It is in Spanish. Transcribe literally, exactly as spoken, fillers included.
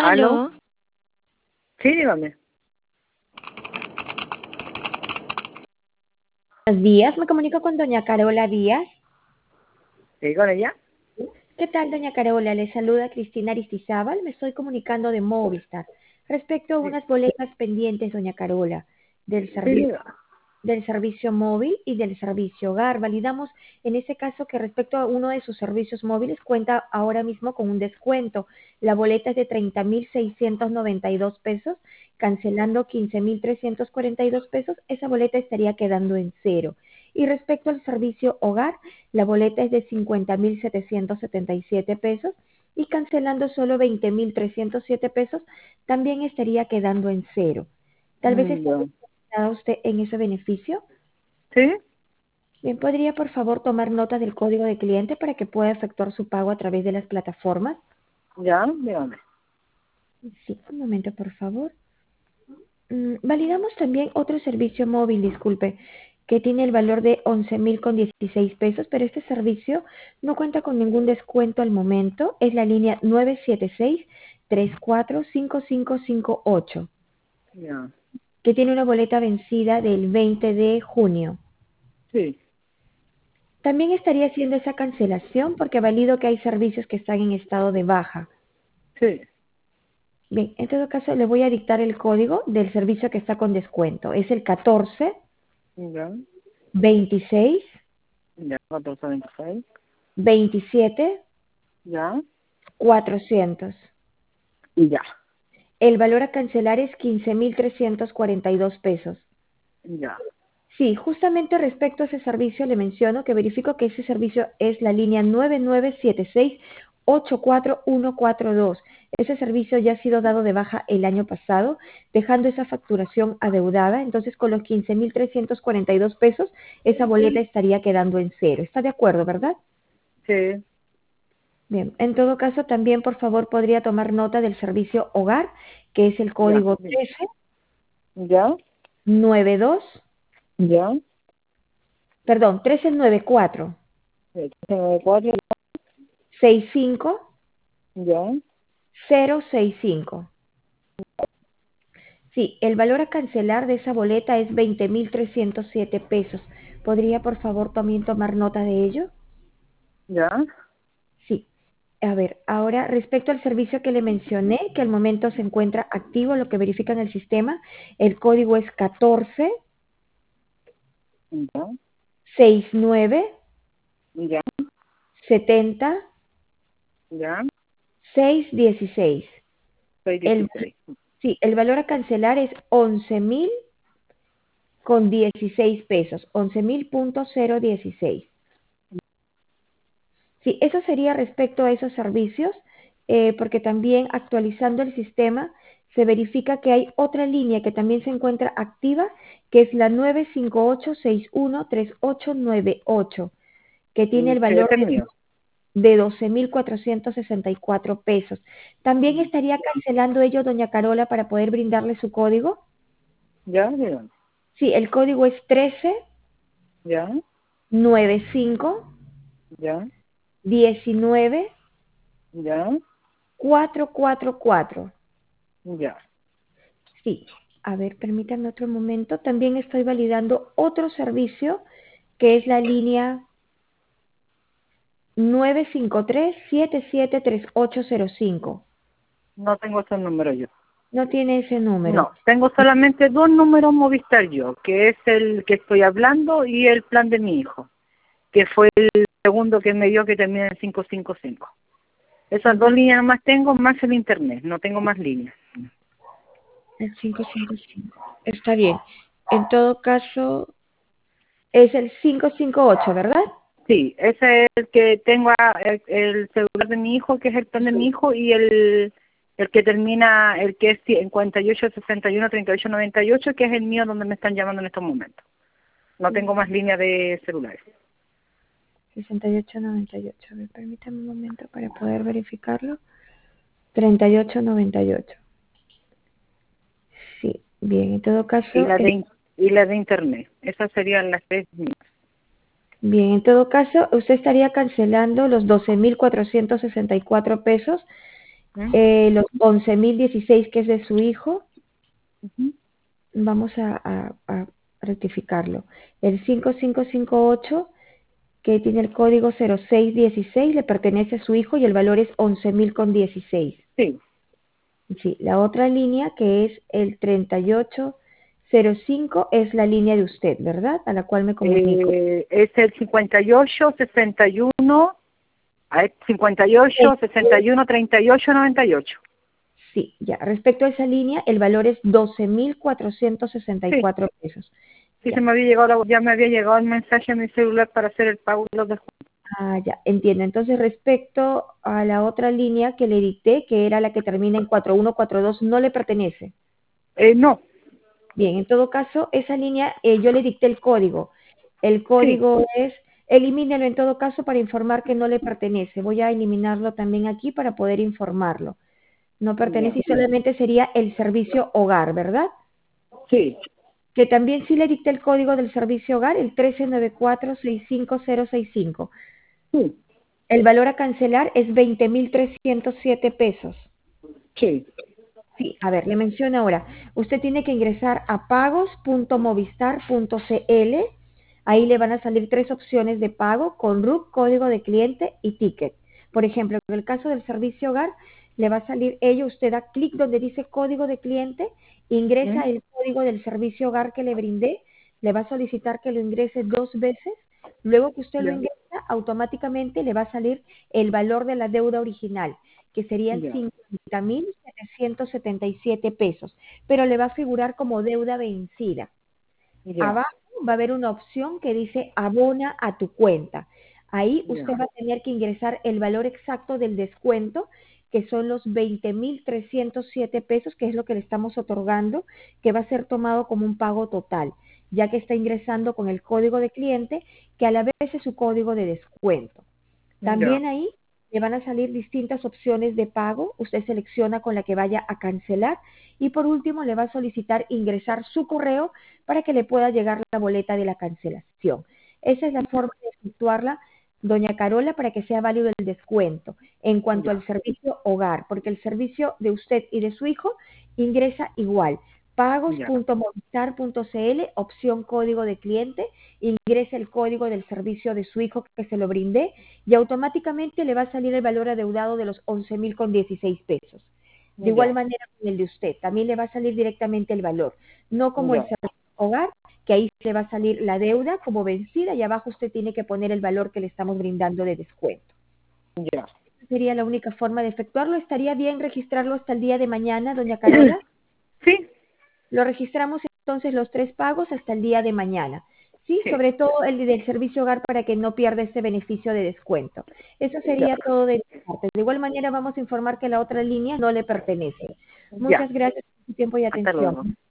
¿Aló? Aló, Sí, dígame. buenos días. Me comunico con doña Carola Díaz. ¿Sí, con ella? ¿Qué tal, doña Carola? Le saluda Cristina Aristizábal. Me estoy comunicando de Movistar. Respecto a Sí, unas boletas pendientes, doña Carola, del sí, servicio diga. del servicio móvil y del servicio hogar. Validamos en ese caso que respecto a uno de sus servicios móviles cuenta ahora mismo con un descuento. La boleta es de treinta mil seiscientos noventa y dos pesos, cancelando quince mil trescientos cuarenta y dos pesos, esa boleta estaría quedando en cero. Y respecto al servicio hogar, la boleta es de cincuenta mil setecientos setenta y siete pesos y cancelando solo veinte mil trescientos siete pesos, también estaría quedando en cero. Tal vez Mm, esté ya. interesada usted en ese beneficio. ¿Sí? Bien, ¿podría por favor tomar nota del código de cliente para que pueda efectuar su pago a través de las plataformas? Ya, dígame. Sí, un momento por favor. Mm, validamos también otro servicio móvil, disculpe, que tiene el valor de once mil con dieciséis pesos, pero este servicio no cuenta con ningún descuento al momento. Es la línea nueve siete seis, tres cuatro cinco cinco cinco ocho, Ya. que tiene una boleta vencida del veinte de junio. Sí, También estaría haciendo esa cancelación porque valido que hay servicios que están en estado de baja. sí. Bien, en todo caso le voy a dictar el código del servicio que está con descuento. Es el catorce Ya. veintiséis Ya, catorce veintiséis. veintisiete Ya. cuatrocientos. Ya. El valor a cancelar es quince mil trescientos cuarenta y dos pesos. Ya. Sí, justamente respecto a ese servicio le menciono que verifico que ese servicio es la línea nueve nueve siete seis ocho cuatro uno cuatro dos. Ese servicio ya ha sido dado de baja el año pasado, dejando esa facturación adeudada. Entonces, con los quince mil trescientos cuarenta y dos pesos, esa boleta estaría quedando en cero. ¿Está de acuerdo, verdad? Sí. Bien, en todo caso, también, por favor, podría tomar nota del servicio hogar, que es el Ya. código Sí. trece Ya. noventa y dos, Ya. perdón, trece noventa y cuatro Nueve cuatro. sesenta y cinco Ya. cero sesenta y cinco. Sí, el valor a cancelar de esa boleta es veinte mil trescientos siete pesos. ¿Podría, por favor, también tomar nota de ello? Ya. Sí. A ver, ahora respecto al servicio que le mencioné, que al momento se encuentra activo, lo que verifica en el sistema, el código es catorce Ya. sesenta y nueve Ya. setenta Ya. seiscientos dieciséis. Seis El, dieciséis. sí, el valor a cancelar es once mil con dieciséis pesos, once mil punto cero dieciséis. Sí, eso sería respecto a esos servicios, eh, porque también actualizando el sistema se verifica que hay otra línea que también se encuentra activa, que es la nueve cinco ocho seis uno tres ocho nueve ocho, que tiene Mm, el sí, valor ese es de, mío. de doce mil cuatrocientos sesenta y cuatro pesos. También Mm. estaría cancelando ello, doña Carola, para poder brindarle su código. Ya, dígame. Sí, el código es trece Ya. noventa y cinco Ya. diecinueve Ya. cuatrocientos cuarenta y cuatro. Ya. Sí, a ver, permítanme otro momento. También estoy validando otro servicio que es la línea nueve cinco tres siete siete tres ocho cero cinco. No tengo ese número yo. No tiene ese número. No, tengo solamente dos números Movistar yo, que es el que estoy hablando y el plan de mi hijo, que fue el segundo que me dio que termina en cinco cinco cinco. Esas Cinco- dos líneas más tengo, más el internet, no tengo más líneas. el quinientos cincuenta y cinco. Está bien. En todo caso, es el quinientos cincuenta y ocho, ¿verdad? Sí, ese es el que tengo, a- el, el celular de mi hijo, que es el plan de mi hijo, y el, el que termina, el que es cincuenta y ocho sesenta y uno treinta y ocho noventa y ocho, que es el mío donde me están llamando en estos momentos. No tengo más líneas de celulares. sesenta y ocho noventa y ocho. A ver, permítame un momento para poder verificarlo. treinta y ocho noventa y ocho. Sí, bien, en todo Y caso, la eh, de in- y la de internet. Esas serían las tres mías. bien, en todo caso, usted estaría cancelando los doce mil cuatrocientos sesenta y cuatro pesos ¿Mm? Eh, los once mil dieciséis que es de su hijo, Ujú. vamos a, a- a rectificarlo. El cinco cinco cinco ocho que tiene el código cero seis dieciséis le pertenece a su hijo y el valor es once mil con dieciséis. Sí. Sí, la otra línea que es el treinta y ocho cero cinco es la línea de usted, ¿verdad? A la cual me comunico. Eh, es el cincuenta y ocho sesenta y uno, a ver, cincuenta y ocho sesenta y uno treinta y ocho noventa y ocho. Sí, ya. Respecto a esa línea, el valor es doce mil cuatrocientos sesenta y Sí, cuatro pesos. sí, se Ya. me había llegado, la- ya me había llegado el mensaje a mi celular para hacer el pago de los descuentos. Ah, ya, entiendo. Entonces, respecto a la otra línea que le dicté, que era la que termina en cuatro uno cuatro dos, no le pertenece. Eh, no, Bien, en todo caso, esa línea, eh, yo le dicté el código. El sí, código es, elimínelo en todo caso para informar que no le pertenece. Voy a eliminarlo también aquí para poder informarlo. No ya, pertenece y solamente sería el servicio hogar, ¿verdad? sí, Que también sí le dicté el código del servicio hogar, el trece noventa y cuatro sesenta y cinco cero sesenta y cinco. sí, El valor a cancelar es veinte mil trescientos siete pesos. sí, Sí, a ver, le menciono ahora. Usted tiene que ingresar a pagos punto movistar punto c l. Ahí le van a salir tres opciones de pago con R U C, código de cliente y ticket. Por ejemplo, en el caso del servicio hogar, le va a salir ello. Usted da clic donde dice código de cliente, ingresa ¿Mm? el código del servicio hogar que le brindé, le va a solicitar que lo ingrese dos veces. Luego que usted lo Ya, ingresa, automáticamente le va a salir el valor de la deuda original, que serían ya, cincuenta mil setecientos setenta y siete pesos, pero le va a figurar como deuda vencida. ya, Abajo va a haber una opción que dice abona a tu cuenta. Ahí usted ya, va a tener que ingresar el valor exacto del descuento, que son los veinte mil trescientos siete pesos, que es lo que le estamos otorgando, que va a ser tomado como un pago total, ya que está ingresando con el código de cliente, que a la vez es su código de descuento. ya, También ahí le van a salir distintas opciones de pago. Usted selecciona con la que vaya a cancelar y por último le va a solicitar ingresar su correo para que le pueda llegar la boleta de la cancelación. Esa es la forma de efectuarla, doña Carola, para que sea válido el descuento. En cuanto ya, al servicio hogar, porque el servicio de usted y de su hijo ingresa igual. pagos ya, punto movistar punto c l, opción código de cliente, ingrese el código del servicio de su hijo que se lo brindé y automáticamente le va a salir el valor adeudado de los once mil con dieciséis pesos. De igual ya, manera con el de usted, también le va a salir directamente el valor, no como el ya, servicio hogar, que ahí le va a salir la deuda como vencida y abajo usted tiene que poner el valor que le estamos brindando de descuento. ya. Esa sería la única forma de efectuarlo. ¿Estaría bien registrarlo hasta el día de mañana, doña Carola? Sí, Lo registramos entonces los tres pagos hasta el día de mañana. Sí, sí, sobre todo el del servicio hogar para que no pierda este beneficio de descuento. Eso ya, sería todo de mi parte. De igual manera vamos a informar que la otra línea no le pertenece. ya. Muchas gracias por su tiempo y Hasta atención. luego.